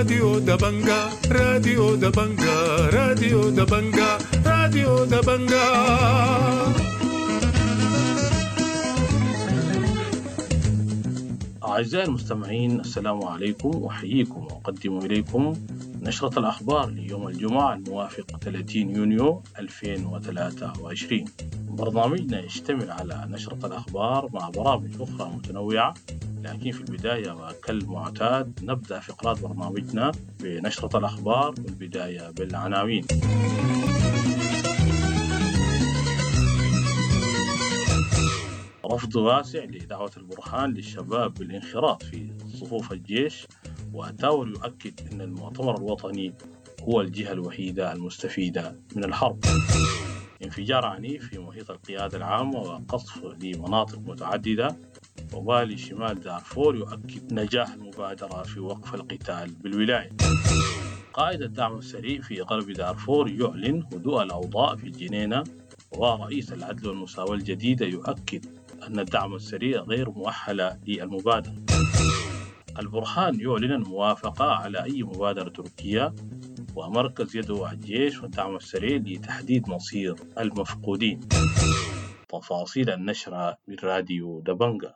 راديو دبنجا راديو دبنجا راديو دبنجا راديو دبنجا. أعزائي المستمعين، السلام عليكم، وأحييكم وأقدم إليكم نشرة الأخبار ليوم الجمعة الموافق 30 يونيو 2023. برنامجنا يشتمل على نشرة الأخبار مع برامج أخرى متنوعة، لكن في البداية وكالمعتاد نبدأ فقرات برنامجنا بنشرة الأخبار، والبداية بالعناوين. رفض واسع لدعوة البرهان للشباب بالانخراط في صفوف الجيش، وتاور يؤكد أن المؤتمر الوطني هو الجهة الوحيدة المستفيدة من الحرب. انفجار عنيف في محيط القيادة العامة وقصف لمناطق متعددة. ووالي شمال دارفور يؤكد نجاح المبادرة في وقف القتال بالولاية. قائد الدعم السريع في غرب دارفور يعلن هدوء الأوضاع في الجنينة. ورئيس العدل والمساواة الجديدة يؤكد أن الدعم السريع غير مؤهل للمبادرة. البرهان يعلن الموافقة على أي مبادرة تركية، ومركز يدعو الجيش والدعم السريع لتحديد مصير المفقودين. تفاصيل النشرة بالراديو دبنجا.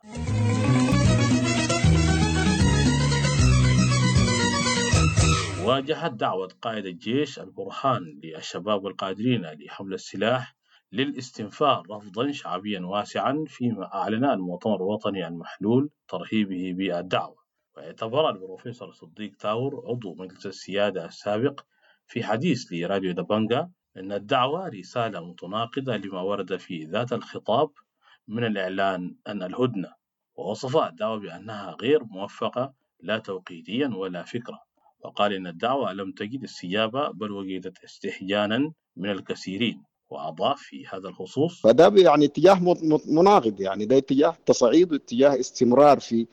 واجهت دعوة قائد الجيش البرهان للشباب القادرين لحمل السلاح للاستنفار رفضا شعبيا واسعا، فيما أعلن المؤتمر الوطني المحلول ترحيبه بالدعوة. واعتبر البروفيسور صديق تاور عضو مجلس السيادة السابق في حديث لراديو دبنجا أن الدعوة رسالة متناقضة لما ورد في ذات الخطاب من الإعلان عن الهدنة، ووصف الدعوة بأنها غير موفقة لا توقيتيا ولا فكرة، وقال إن الدعوة لم تجد استجابة بل وجدت استحجانا من الكثيرين. وأضاف في هذا الخصوص: فده يعني اتجاه مناقض، يعني ده اتجاه تصعيد واتجاه استمرار في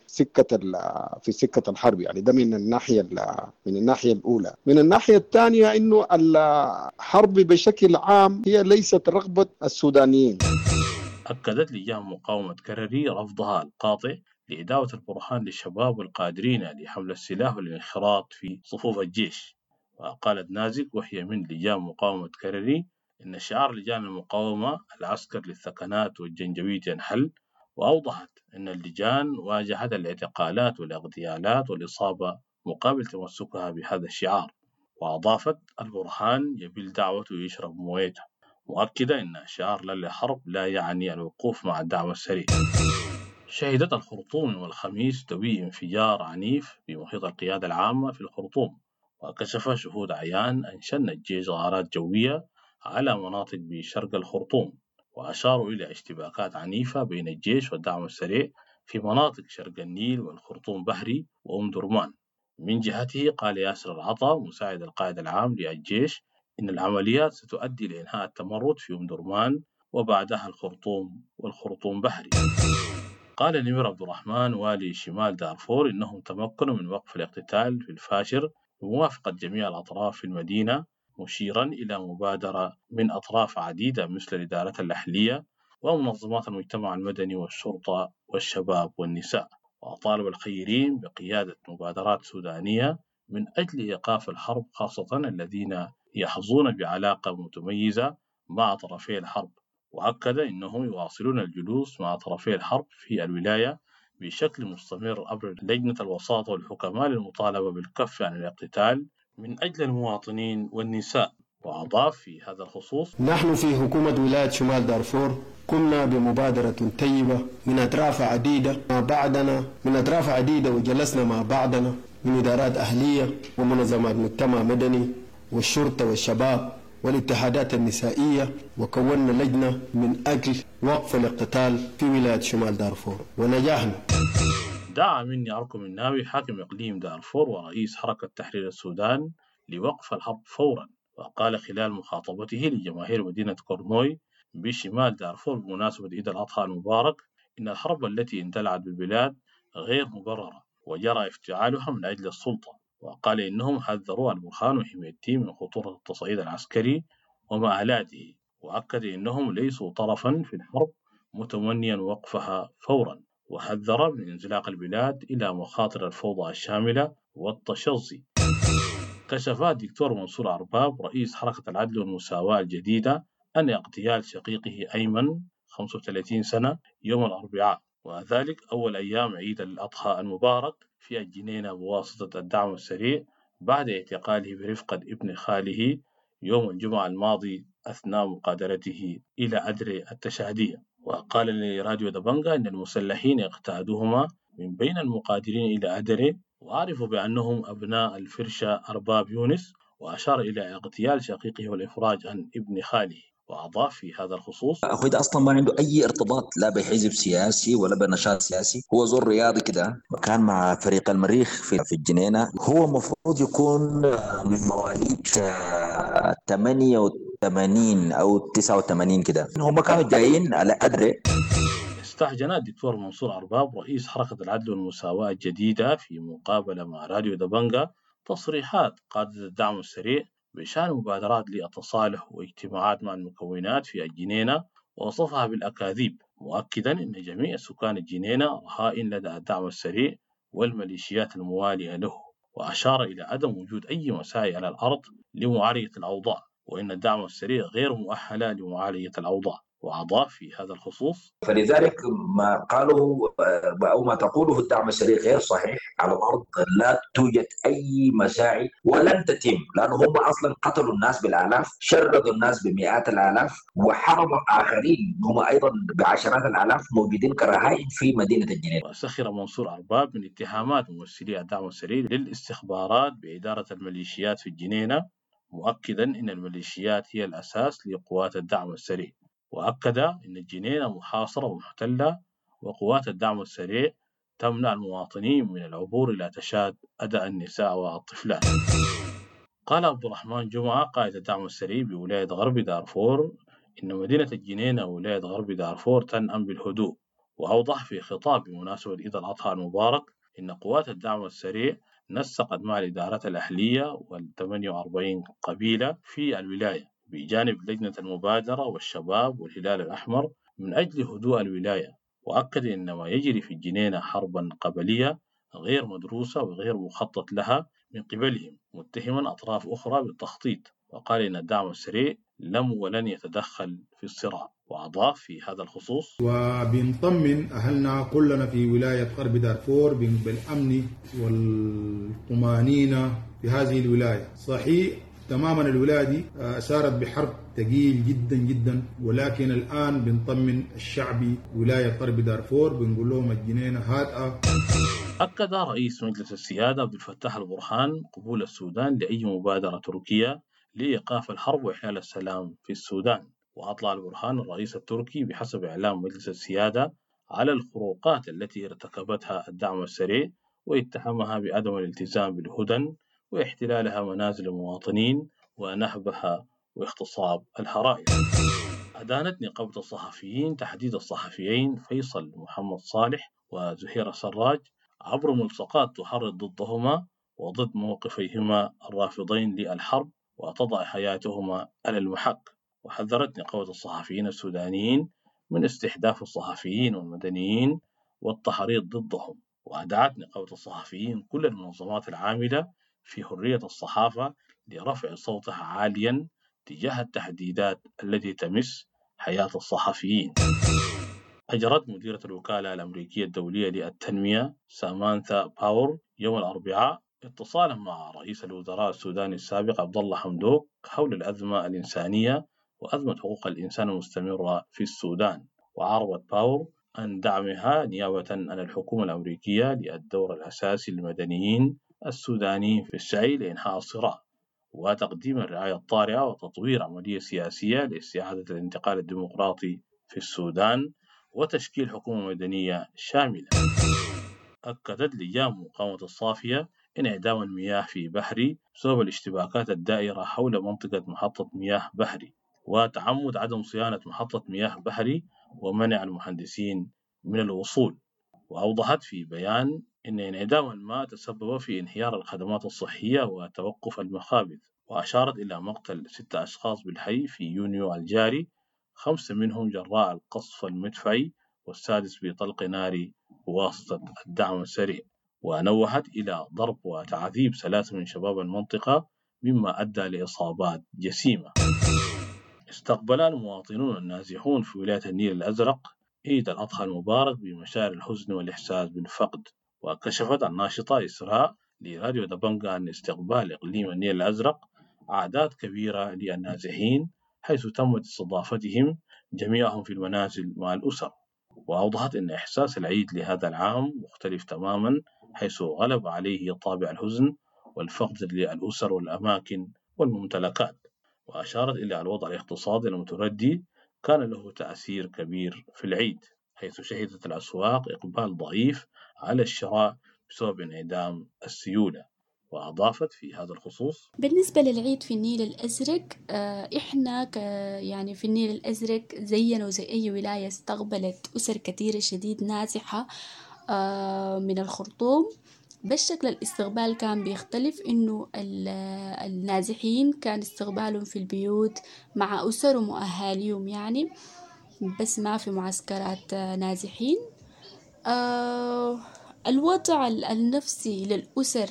سكة الحرب. يعني ده من الناحية الأولى. من الناحية الثانية إنه الحرب بشكل عام هي ليست رغبة السودانيين. أكدت لجان مقاومة كرري رفضها القاطع لإداوة البرهان للشباب القادرين لحمل السلاح والانخراط في صفوف الجيش. وقالت نازك وهي من لجان مقاومة كرري إن شعار لجان المقاومة العسكر للثكنات والجنجويد ينحل، وأوضحت أن اللجان واجهت الاعتقالات والاغتيالات والإصابة مقابل تمسكها بهذا الشعار. وأضافت البرهان يبيل دعوته يشرب مويته، مؤكدة أن شعار لا للحرب لا يعني الوقوف مع الدعم السريع. شهدت الخرطوم والخميس دوي انفجار عنيف في محيط القيادة العامة في الخرطوم، وكشف شهود عيان أن شن الجيش غارات جوية على مناطق بشرق الخرطوم، وأشاروا إلى اشتباكات عنيفة بين الجيش والدعم السريع في مناطق شرق النيل والخرطوم بحري وأم درمان. من جهته قال ياسر العطا مساعد القائد العام للجيش إن العمليات ستؤدي لإنهاء التمرد في أم درمان وبعدها الخرطوم والخرطوم بحري. قال نمير عبد الرحمن والي شمال دارفور إنهم تمكنوا من وقف الاقتتال في الفاشر بموافقة جميع الأطراف في المدينة، مشيرا إلى مبادرة من أطراف عديدة مثل الإدارة الأهلية ومنظمات المجتمع المدني والشرطة والشباب والنساء. وطالب الخيرين بقيادة مبادرات سودانية من أجل إيقاف الحرب، خاصة الذين يحظون بعلاقة متميزة مع طرفي الحرب. وأكد أنهم يواصلون الجلوس مع طرفي الحرب في الولاية بشكل مستمر عبر لجنة الوساطة والحكماء للمطالبة بالكف عن الاقتتال من أجل المواطنين والنساء. وأضاف في هذا الخصوص: نحن في حكومة ولاية شمال دارفور قمنا بمبادرة طيبة من أطراف عديدة وجلسنا مع بعضنا من إدارات أهلية ومنظمات مجتمع مدني والشرطة والشباب والاتحادات النسائية، وكونا لجنة من أجل وقف الاقتتال في ولاية شمال دارفور ونجحنا. دعا مني أركم الناوي حاكم إقليم دارفور ورئيس حركة تحرير السودان لوقف الحرب فورا. وقال خلال مخاطبته لجماهير مدينة كورنوي بشمال دارفور بمناسبة عيد الأضحى المبارك إن الحرب التي اندلعت بالبلاد غير مبررة وجرى افتعالها من أجل السلطة. وقال إنهم حذروا البرهان وحميته من خطورة التصعيد العسكري ومآلاته، وأكد إنهم ليسوا طرفا في الحرب متمنيا وقفها فورا، وحذر من انزلاق البلاد إلى مخاطر الفوضى الشاملة والتشظي. كشف الدكتور منصور عرباب رئيس حركة العدل والمساواة الجديدة أن اغتيال شقيقه أيمن 35 سنة يوم الأربعاء، وذلك أول أيام عيد الأضحى المبارك في الجنينة بواسطة الدعم السريع بعد اعتقاله برفقة ابن خاله يوم الجمعة الماضي أثناء مقادرته إلى أدري التشهدية. وقال لراديو دبنجا أن المسلحين اقتادوهما من بين المقادرين إلى أدري، وعرفوا بأنهم أبناء الفرشة أرباب يونس، وأشار إلى اغتيال شقيقه والإفراج عن ابن خاله. وأضاف في هذا الخصوص: أخوي ده أصلا ما عنده أي ارتباط لا بحزب سياسي ولا بنشاط سياسي، هو زور رياضي كده، وكان مع فريق المريخ في الجنينة. هو مفروض يكون من مواليد 88 أو 89 كده، هم كانوا جايين على أدري. استحجن الدكتور منصور عرباب رئيس حركة العدل والمساواة الجديدة في مقابلة مع راديو دبنجا تصريحات قادة الدعم السريع بشأن مبادرات للتصالح واجتماعات مع المكونات في الجنينة، ووصفها بالأكاذيب، مؤكدا أن جميع سكان الجنينة رهائن لدى الدعم السريع والميليشيات الموالية له، وأشار إلى عدم وجود أي مساعي على الأرض لمعالجة الأوضاع، وأن الدعم السريع غير مؤهلة لمعالجة الأوضاع. وأضاف في هذا الخصوص: فلذلك ما قالوا أو ما تقوله الدعم السريع غير صحيح. على الأرض لا توجد أي مساعي ولن تتم، لأنه هم أصلا قتلوا الناس بالآلاف، شردوا الناس بمئات الآلاف، وحرموا آخرين هم أيضا بعشرات الآلاف موجودين كرهائن في مدينة الجنينة. وسخر منصور عرباب من اتهامات ممثلي الدعم السريع للاستخبارات بإدارة الميليشيات في الجنينة، مؤكدا أن الميليشيات هي الأساس لقوات الدعم السريع، وأكد أن الجنينة محاصرة ومحتلة، وقوات الدعم السريع تمنع المواطنين من العبور إلى تشاد أداء النساء والطفلات. قال عبد الرحمن جمعة قائد الدعم السريع بولاية غرب دارفور إن مدينة الجنينة ولاية غرب دارفور تنأم بالهدوء، وأوضح في خطاب بمناسبة عيد الأضحى المبارك إن قوات الدعم السريع نسقت مع الإدارات الأهلية وال48 قبيلة في الولاية بجانب لجنة المبادرة والشباب والهلال الأحمر من أجل هدوء الولاية، وأكد أن ما يجري في الجنينة حربا قبلية غير مدروسة وغير مخطط لها من قبلهم، متهما أطراف أخرى بالتخطيط، وقال إن الدعم السريع لم ولن يتدخل في الصراع. وأضاف في هذا الخصوص: وبنطمن أهلنا كلنا في ولاية غرب دارفور بالأمن والطمأنينة في هذه الولاية. صحيح تماما الولاية دي سارت بحرب ثقيل جدا جدا، ولكن الآن بنطمن الشعبي ولاية غرب دارفور، بنقول لهم الجنينة هادئة. أكد رئيس مجلس السيادة عبد الفتاح البرهان قبول السودان لأي مبادرة تركية لإيقاف الحرب وإحلال السلام في السودان. وأطلع البرهان الرئيس التركي بحسب إعلام مجلس السيادة على الخروقات التي ارتكبتها الدعم السريع، واتهمها بعدم الالتزام بالهدن واحتلالها منازل المواطنين ونهبها واغتصاب الحرائق. أدانت نقابة الصحفيين تحديد الصحفيين فيصل محمد صالح وزهير سراج عبر ملصقات تحرض ضدهما وضد موقفيهما الرافضين للحرب وتضع حياتهما على المحك. وحذرت نقابة الصحفيين السودانيين من استهداف الصحفيين والمدنيين والتحريض ضدهم، وأدعت نقابة الصحفيين كل المنظمات العاملة في حرية الصحافة لرفع صوتها عاليا تجاه التهديدات التي تمس حياة الصحفيين. أجرت مديرة الوكالة الأمريكية الدولية للتنمية سامانثا باور يوم الأربعاء اتصالا مع رئيس الوزراء السوداني السابق عبد الله حمدوك حول الأزمة الإنسانية وأزمة حقوق الإنسان المستمرة في السودان. وعربت باور عن دعمها نيابة عن الحكومة الأمريكية للدور الأساسي للمدنيين السودانيين في السعي لإنهاء الصراع وتقديم الرعاية الطارئة وتطوير عملية سياسية لاستعادة الانتقال الديمقراطي في السودان وتشكيل حكومة مدنية شاملة. أكدت لجان مقاومة الصافية انعدام المياه في بحري بسبب الاشتباكات الدائرة حول منطقة محطة مياه بحري وتعمد عدم صيانة محطة مياه بحري ومنع المهندسين من الوصول. وأوضحت في بيان أن انعدام الماء تسبب في انهيار الخدمات الصحية وتوقف المخابز، وأشارت إلى مقتل 6 أشخاص بالحي في يونيو الجاري، 5 منهم جراء القصف المدفعي والسادس بطلق ناري بواسطة الدعم السريع. ونوهت إلى ضرب وتعذيب 3 من شباب المنطقة مما أدى لإصابات جسيمة. استقبل المواطنون النازحون في ولاية النيل الأزرق عيد الأضحى المبارك بمشاعر الحزن والإحساس بالفقد. وكشفت الناشطة إسراء لراديو دبنجة عن استقبال إقليم النيل الأزرق أعداد كبيرة للنازحين، حيث تمت استضافتهم جميعهم في المنازل مع الأسر. وأوضحت أن إحساس العيد لهذا العام مختلف تماما، حيث غلب عليه طابع الحزن والفقد للأسر والأماكن والممتلكات. وأشارت إلى الوضع الاقتصادي المتردي كان له تأثير كبير في العيد، حيث شهدت الأسواق إقبال ضعيف على الشراء بسبب انعدام السيولة. وأضافت في هذا الخصوص: بالنسبة للعيد في النيل الأزرق، إحنا يعني في النيل الأزرق زينا وزي أي ولاية استقبلت أسر كثيرة شديد نازحة من الخرطوم. بالشكل الاستقبال كان بيختلف، إنه النازحين كان استقبالهم في البيوت مع أسرهم وأهاليهم يعني، بس ما في معسكرات نازحين. الوضع النفسي للأسر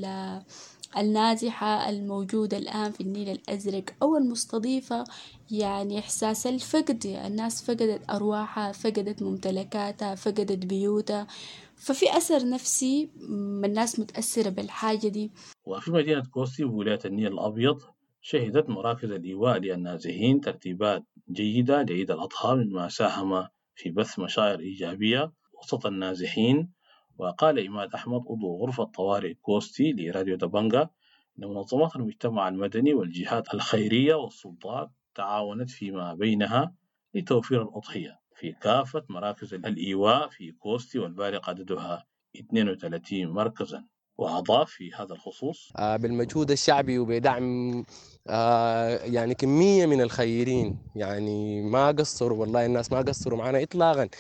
النازحة الموجودة الآن في النيل الأزرق أو المستضيفة، يعني إحساس الفقد، الناس فقدت أرواحها، فقدت ممتلكاتها، فقدت بيوتها، ففي أثر نفسي الناس متأثرة بالحاجة دي. وفي مدينة كوستي بولاية النيل الأبيض شهدت مراكز الإيواء للنازحين ترتيبات جيدة لعيد الأضحى، مما ساهم في بث مشاعر إيجابية وسط النازحين. وقال إماد أحمد عضو غرفة طوارئ كوستي لراديو دبنجة أن منظمات المجتمع المدني والجهات الخيرية والسلطات تعاونت فيما بينها لتوفير الأضحية في كافة مراكز الإيواء في كوستي، والبالغ عددها 32 مركزا. وأضاف في هذا الخصوص: بالمجهود الشعبي وبدعم يعني كمية من الخيرين، يعني ما قصروا، والله الناس ما قصروا معنا إطلاقا.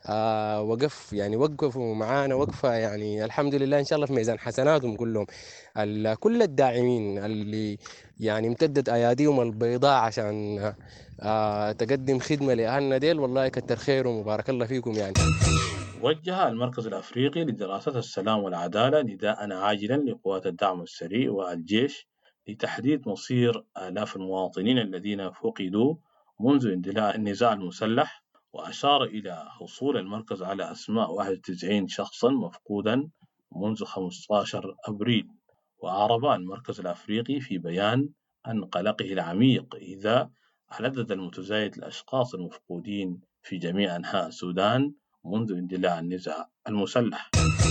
وقفوا معنا وقفة، يعني الحمد لله إن شاء الله في ميزان حسناتهم كلهم. كل الداعمين اللي يعني امتدت أياديهم البيضاء عشان تقدم خدمة لأهلنا ديل، والله كتر خيرهم وبارك الله فيكم. يعني وجه المركز الأفريقي لدراسة السلام والعدالة نداء عاجلا لقوات الدعم السريع والجيش لتحديد مصير آلاف المواطنين الذين فقدوا منذ اندلاع النزاع المسلح. وأشار إلى حصول المركز على أسماء 91 شخصا مفقودا منذ 15 أبريل. وأعرب المركز الأفريقي في بيان عن قلقه العميق إذا العدد المتزايد للأشخاص المفقودين في جميع أنحاء السودان منذ اندلاع النزاع المسلح.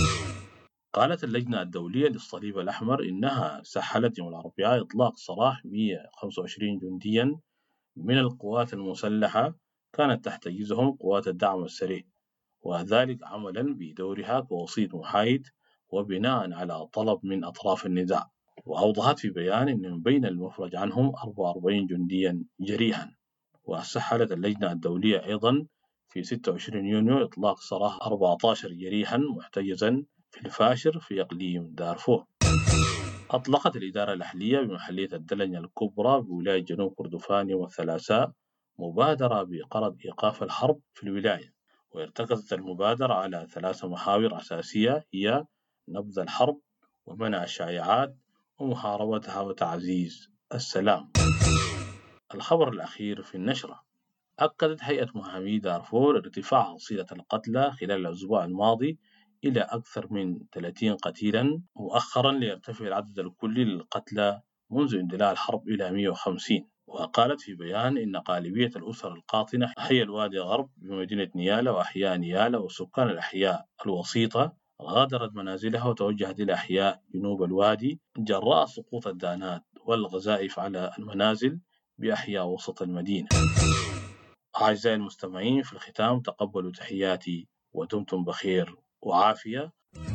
قالت اللجنة الدولية للصليب الأحمر إنها سحلت يوم الأربعاء إطلاق سراح 125 جنديا من القوات المسلحة كانت تحتجزهم قوات الدعم السريع، وذلك عملا بدورها كوسيط محايد وبناء على طلب من أطراف النزاع. وأوضحت في بيان أن من بين المفرج عنهم 44 جنديا جريحا. وسحلت اللجنة الدولية أيضا في 26 يونيو إطلاق سراح 14 جريحا محتجزا في الفاشر في إقليم دارفور. أطلقت الإدارة الأهلية بمحلية الدلنية الكبرى بولاية جنوب كردفان يوم الثلاثاء مبادرة بغرض إيقاف الحرب في الولاية، وارتكزت المبادرة على 3 محاور أساسية هي نبذ الحرب ومنع الشائعات ومحاربتها وتعزيز السلام. الخبر الأخير في النشرة: أكدت هيئة محامي دارفور ارتفاع حصيلة القتلى خلال الأسبوع الماضي إلى أكثر من 30 قتيلا، مؤخرا ليرتفع العدد الكلي للقتلى منذ اندلاع الحرب إلى 150. وقالت في بيان إن غالبية الأسر القاطنة هي الوادي الغرب بمدينة نيالا وأحياء نيالا، وسكان الأحياء الوسيطة غادرت منازلها وتوجهت إلى أحياء جنوب الوادي جراء سقوط الدانات والغزائف على المنازل بأحياء وسط المدينة. أعزائي المستمعين، في الختام تقبلوا تحياتي ودمتم بخير وعافية.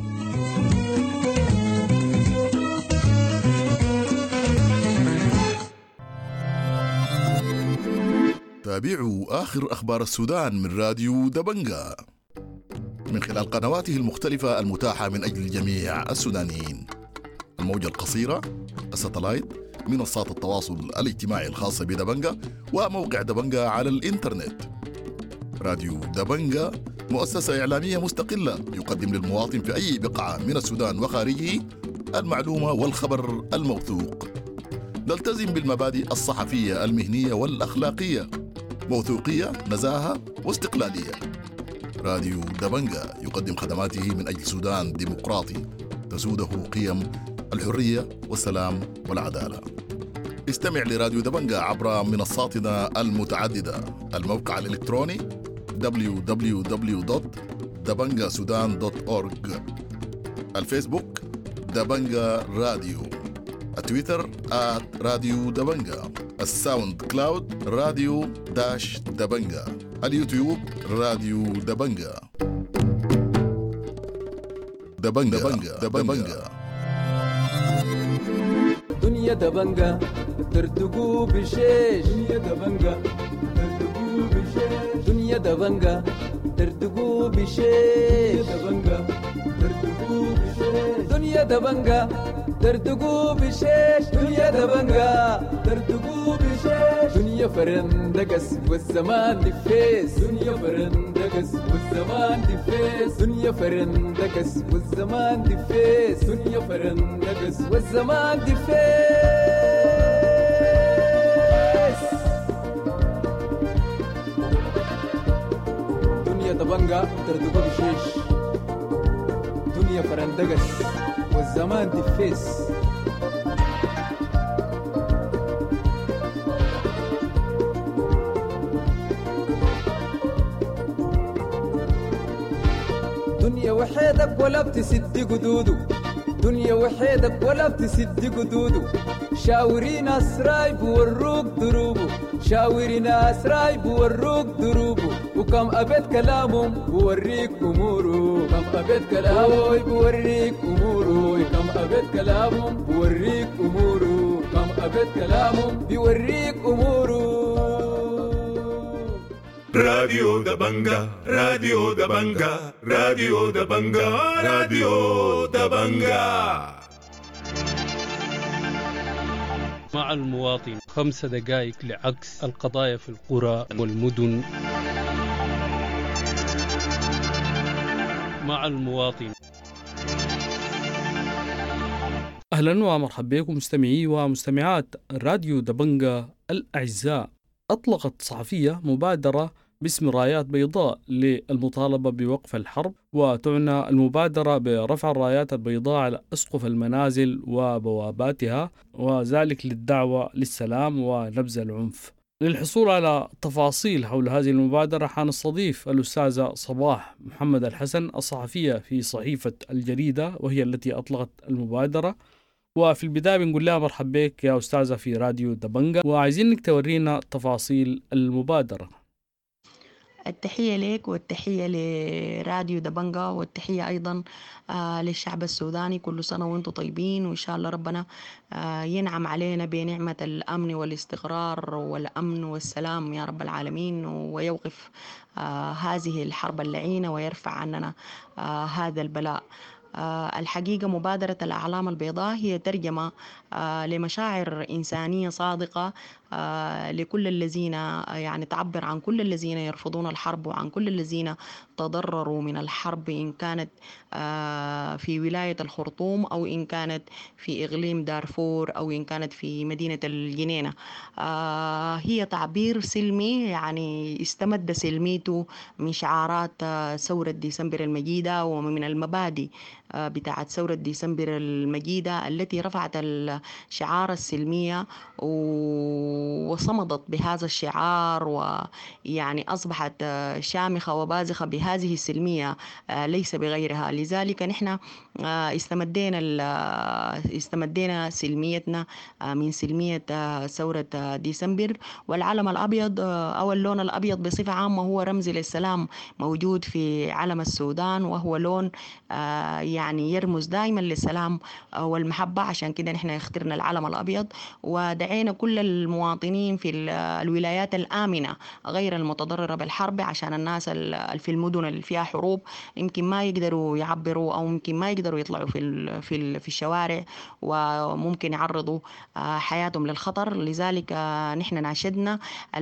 تابعوا آخر أخبار السودان من راديو دبنجة من خلال قنواته المختلفة المتاحة من أجل جميع السودانيين: الموجة القصيرة، الساتلايت، منصات التواصل الاجتماعي الخاصة بدبنجة، وموقع دبنجة على الإنترنت. راديو دبنجة مؤسسة إعلامية مستقلة يقدم للمواطن في أي بقعة من السودان وخارجه المعلومة والخبر الموثوق. تلتزم بالمبادئ الصحفية المهنية والأخلاقية، موثوقية، نزاهة واستقلالية. راديو دبنجا يقدم خدماته من أجل سودان ديمقراطي تسوده قيم الحرية والسلام والعدالة. استمع لراديو دبنجا عبر منصاتنا المتعددة: الموقع الإلكتروني www.dabangassudan.org، الفيسبوك دبنجا راديو، التويتر @راديو دبنجا، الساوند كلاود راديو دبنجا، اليوتيوب راديو دبنجا. دبنجا. دنيا دبنجا ترتقو بشيش، دنيا دبنجا ترتقو بشيش، دنيا دبنجا ترتقو بشيش، دنيا دبنجا ترتقو بشيش، دنيا دبنجا ترتقو بشيش، دنيا فرندقس والزمان دفيس، دنيا فرندقس والزمان دفيس، دنيا فرندقس والزمان دفيس، دنيا فرندقس والزمان دفيس. دنيا دبنجا ترتقو بشيش، دنيا فرندقس والزمان دفيس. دنيا وحيدك ولا بتسد قدودو، دنيا وحيدك ولا بتسد قدودو، شاورين أسراي بوروك دروبو، شاورين أسراي بوروك دروبو، وكم أبد كلامهم بوريك أمورو، كم أبد كلامهم بوريك أمورو، كم أبد كلامهم بوريك أمورو، كم أبد كلامهم بوريك أمورو. راديو دبنجا، راديو دبنجا، راديو دبنجا، راديو دبنجا. مع المواطن 5 دقائق لعكس القضايا في القرى والمدن. مع المواطن. أهلا ومرحبا بكم مستمعي ومستمعات راديو دبنجا الأعزاء. أطلقت صحفية مبادرة باسم رايات بيضاء للمطالبة بوقف الحرب، وتعنى المبادرة برفع الرايات البيضاء على أسقف المنازل وبواباتها، وذلك للدعوة للسلام ونبذ العنف. للحصول على تفاصيل حول هذه المبادرة حنستضيف الأستاذة صباح محمد الحسن الصحفية في صحيفة الجريدة، وهي التي أطلقت المبادرة. وفي البداية بنقول لها مرحبا بك يا أستاذة في راديو دبنجا، وعايزينك تورينا تفاصيل المبادرة. التحية لك والتحية لراديو دبنجا والتحية أيضا للشعب السوداني. كل سنة وانتم طيبين، وإن شاء الله ربنا ينعم علينا بنعمة الأمن والاستقرار والأمن والسلام يا رب العالمين، ويوقف هذه الحرب اللعينة ويرفع عننا هذا البلاء. الحقيقة مبادرة الأعلام البيضاء هي ترجمة لمشاعر إنسانية صادقة لكل الذين يعني تعبر عن كل الذين يرفضون الحرب وعن كل الذين تضرروا من الحرب، إن كانت في ولاية الخرطوم أو إن كانت في إقليم دارفور أو إن كانت في مدينة الجنينة. هي تعبير سلمي، يعني استمد سلميته من شعارات ثورة ديسمبر المجيدة ومن المبادئ بتاعت ثورة ديسمبر المجيدة التي رفعت الشعار السلمية وصمدت بهذا الشعار، ويعني أصبحت شامخة وبازخة بهذه السلمية ليس بغيرها. لذلك نحن استمدينا سلميتنا من سلمية ثورة ديسمبر. والعلم الأبيض أو اللون الأبيض بصفة عامة هو رمز للسلام موجود في علم السودان، وهو لون يعني يرمز دائما للسلام والمحبة. عشان كده نحن اخترنا العلم الأبيض ودعينا كل المواطنين المواطنين في الولايات الآمنة غير المتضررة بالحرب، عشان الناس في المدن اللي فيها حروب يمكن ما يقدروا يعبروا أو يمكن ما يقدروا يطلعوا في الشوارع، وممكن يعرضوا حياتهم للخطر. لذلك نحن ناشدنا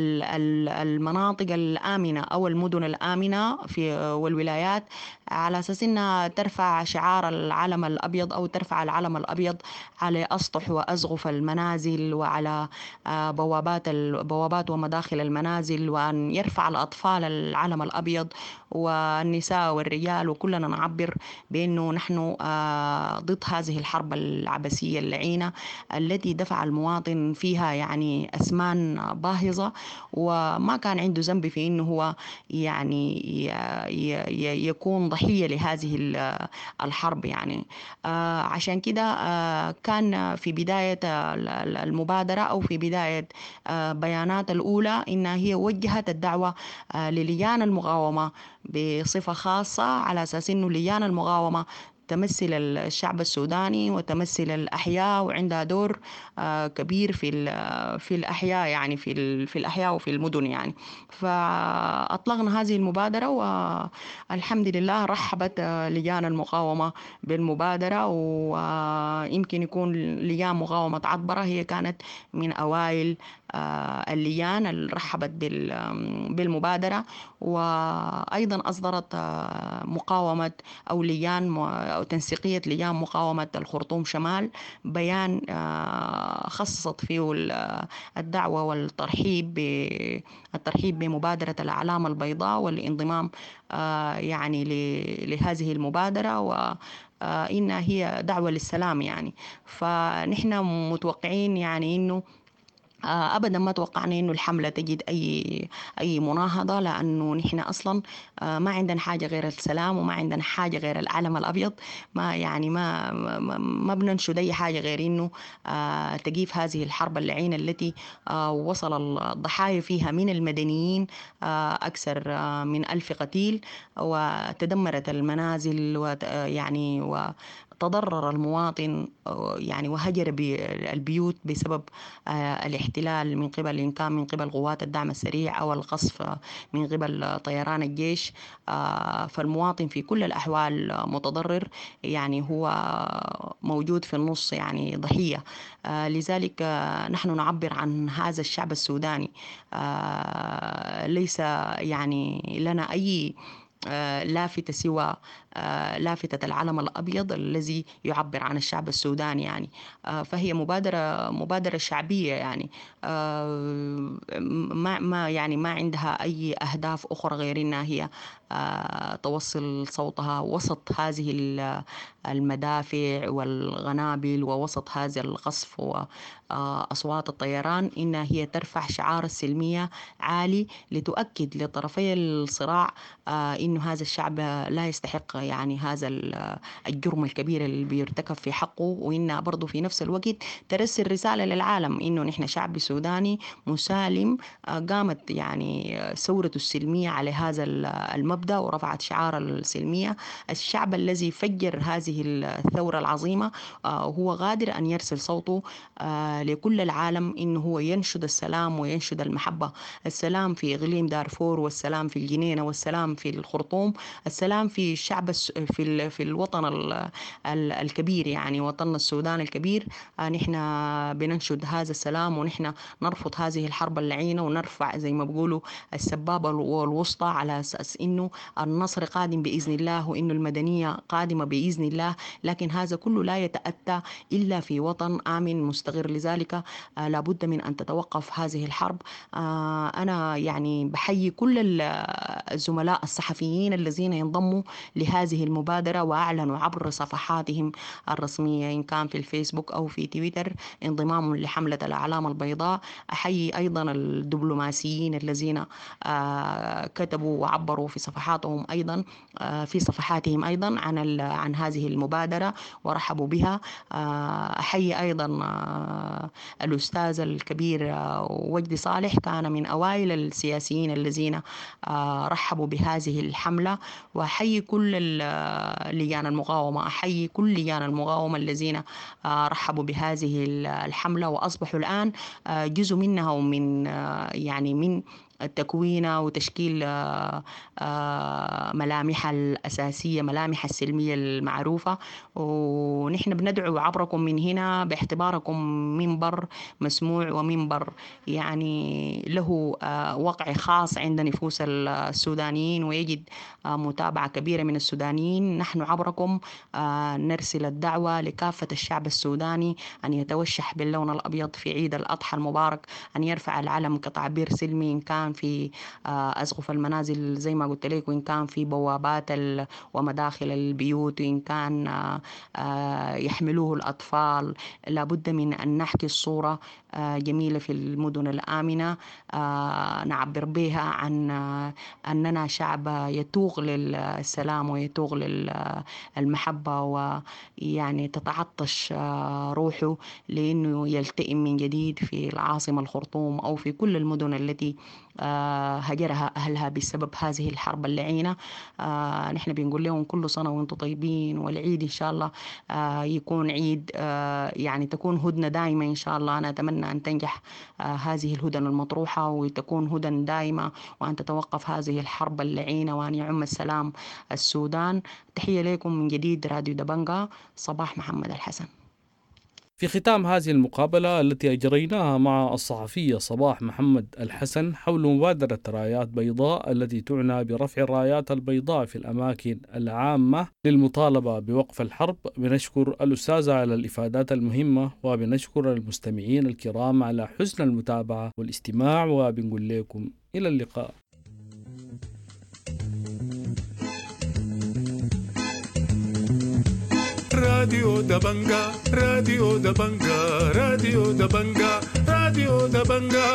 المناطق الآمنة أو المدن الآمنة والولايات على أساس أنها ترفع شعار العلم الأبيض أو ترفع العلم الأبيض على أسطح وأزغف المنازل وعلى بوابات ومداخل المنازل، وأن يرفع الأطفال العلم الأبيض والنساء والرجال، وكلنا نعبر بأنه نحن ضد هذه الحرب العبثية اللعينة التي دفع المواطن فيها يعني أثمان باهظة، وما كان عنده ذنب في أنه هو يعني يكون ضحية لهذه الحرب يعني. عشان كده كان في بداية المبادرة أو في بداية بيانات الأولى إنها هي وجهت الدعوة للجان المقاومة بصفة خاصة، على أساس إنه لجان المقاومة تمثل الشعب السوداني وتمثل الأحياء، وعندها دور كبير في الأحياء يعني في الأحياء وفي المدن يعني. فأطلقنا هذه المبادرة، والحمد لله رحبت لجان المقاومة بالمبادرة، ويمكن يكون لجان مقاومة عطبرة هي كانت من أوائل اللجان اللي رحبت بالمبادرة، وأيضا أصدرت مقاومة أو لجان أو تنسيقية لجان مقاومة الخرطوم شمال بيان خصصت فيه الدعوة والترحيب بمبادرة الأعلام البيضاء والانضمام يعني لهذه المبادرة، وإنها هي دعوة للسلام يعني. فنحن متوقعين يعني إنه أبدا ما توقعنا إنه الحملة تجد أي مناهضة، لأنه نحن أصلا ما عندنا حاجة غير السلام، وما عندنا حاجة غير العلم الأبيض، ما يعني ما بننشد أي حاجة غير إنه تجيف هذه الحرب اللعينة التي وصل الضحايا فيها من المدنيين أكثر من 1000 قتيل، وتدمرت المنازل ويعني تضرر المواطن يعني وهجر البيوت بسبب الاحتلال من قبل إن كان من قبل قوات الدعم السريع أو القصف من قبل طيران الجيش. فالمواطن في كل الأحوال متضرر، يعني هو موجود في النص يعني ضحية. لذلك نحن نعبر عن هذا الشعب السوداني، ليس يعني لنا أي لافتة سوى لافتة العلم الأبيض الذي يعبر عن الشعب السوداني يعني. فهي مبادرة شعبية يعني، ما عندها أي أهداف أخرى غير أنها هي توصل صوتها وسط هذه المدافع والغنابل ووسط هذا القصف وأصوات الطيران، إنها هي ترفع شعار السلمية عالي لتؤكد لطرفي الصراع إنه هذا الشعب لا يستحق يعني هذا الجرم الكبير اللي بيرتكب في حقه، وإنها برضو في نفس الوقت ترسل رسالة للعالم إنه نحن شعب سوداني مسالم، قامت يعني ثورة السلمية على هذا المبدأ ورفعت شعار السلمية. الشعب الذي فجر هذه الثورة العظيمة هو قادر أن يرسل صوته لكل العالم إنه هو ينشد السلام وينشد المحبة، السلام في إقليم دارفور، والسلام في الجنينة، والسلام في الخرطوم، السلام في الشعب في الوطن الكبير يعني وطننا السودان الكبير. نحن بننشد هذا السلام، ونحن نرفض هذه الحرب اللعينة، ونرفع زي ما بقولوا السبابة والوسطى على أساس إنه النصر قادم بإذن الله، وإنه المدنية قادمة بإذن الله، لكن هذا كله لا يتأتى إلا في وطن آمن مستقر. لذلك لابد من أن تتوقف هذه الحرب. أنا يعني بحيي كل الزملاء الصحفيين الذين ينضموا لهذه المبادرة وأعلنوا عبر صفحاتهم الرسمية إن كان في الفيسبوك أو في تويتر انضمامهم لحملة الأعلام البيضاء. أحيي أيضا الدبلوماسيين الذين كتبوا وعبروا في صفحاتهم صفحاتهم أيضا في صفحاتهم أيضا عن هذه المبادرة ورحبوا بها. أحيي أيضا الأستاذ الكبير وجدي صالح، كان من أوائل السياسيين الذين رحبوا بهذه الحملة. وأحيي كل لجان المقاومة، أحيي كل لجان المقاومة الذين رحبوا بهذه الحملة وأصبحوا الآن جزء منها ومن يعني من تكوينها وتشكيل ملامحها الأساسية، ملامح السلمية المعروفة. ونحن بندعو عبركم من هنا باعتباركم منبر مسموع ومنبر يعني له وقع خاص عند نفوس السودانيين ويجد متابعة كبيرة من السودانيين. نحن عبركم نرسل الدعوة لكافة الشعب السوداني أن يتوشح باللون الأبيض في عيد الأضحى المبارك، أن يرفع العلم كتعبير سلمي، إن كان في أسقف المنازل زي ما قلت لك، وإن كان في بوابات ومداخل البيوت، وإن كان يحملوه الأطفال. لابد من أن نحكي الصورة جميلة في المدن الآمنة، نعبر بها عن أننا شعب يتوغ للسلام ويتوغ للمحبة، ويعني تتعطش روحه لأنه يلتئم من جديد في العاصمة الخرطوم أو في كل المدن التي هجرها أهلها بسبب هذه الحرب اللعينة. نحن بنقول لهم كل سنة وانتم طيبين، والعيد إن شاء الله يكون عيد يعني تكون هدنة دائمة إن شاء الله. أنا أتمنى أن تنجح هذه الهدن المطروحة وتكون هدن دائمة، وأن تتوقف هذه الحرب اللعينة، وأن يعم السلام السودان. تحية لكم من جديد راديو دبنجا، صباح محمد الحسن. في ختام هذه المقابلة التي أجريناها مع الصحفية صباح محمد الحسن حول مبادرة رايات بيضاء التي تعنى برفع الرايات البيضاء في الأماكن العامة للمطالبة بوقف الحرب، بنشكر الأستاذة على الإفادات المهمة، وبنشكر المستمعين الكرام على حسن المتابعة والاستماع، وبنقول لكم إلى اللقاء. راديو دبنجا، راديو دبنجا، راديو دبنجا، راديو دبنجا.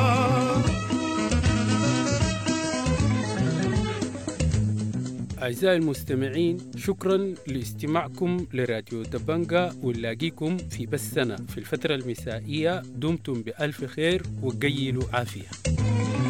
أعزائي المستمعين، شكرا لاستماعكم لراديو دبنجا، ونلاقيكم في بثنا في الفترة المسائية. دمتم بألف خير وقيلوا عافية.